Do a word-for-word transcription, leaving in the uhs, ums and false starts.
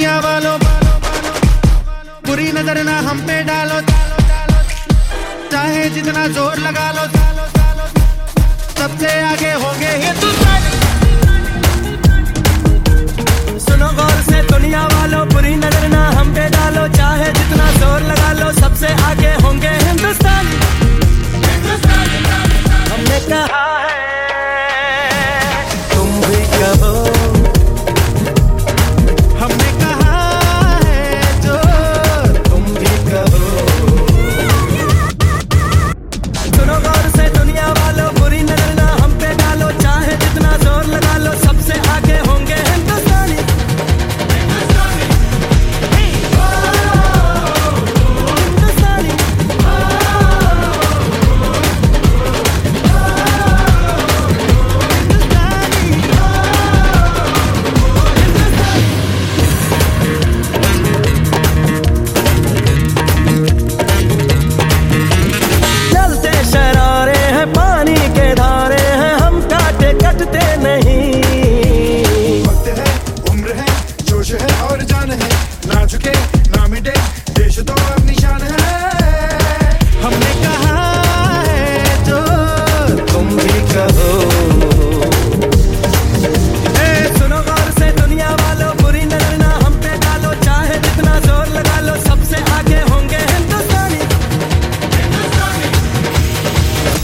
दुनिया वालों बुरी नजर ना हम पे डालो, चाहे जितना जोर लगा लो, सबसे आगे होंगे हिंदुस्तानी। सुनो गौर से दुनिया वालों, बुरी नजर ना हम पे डालो, चाहे जितना जोर लगा लो, सबसे आगे होंगे हिंदुस्तानी। हमने कहा है तुम भी कहो, हमने कहा है जो तुम भी कहो। सुनो गौर से दुनिया वालों, बुरी नजर ना हम पे डालो, चाहे जितना जोर लगा लो, सबसे आगे होंगे हिंदुस्तानी। वक्त है, उम्र है, जोश है और जान है, ना झुके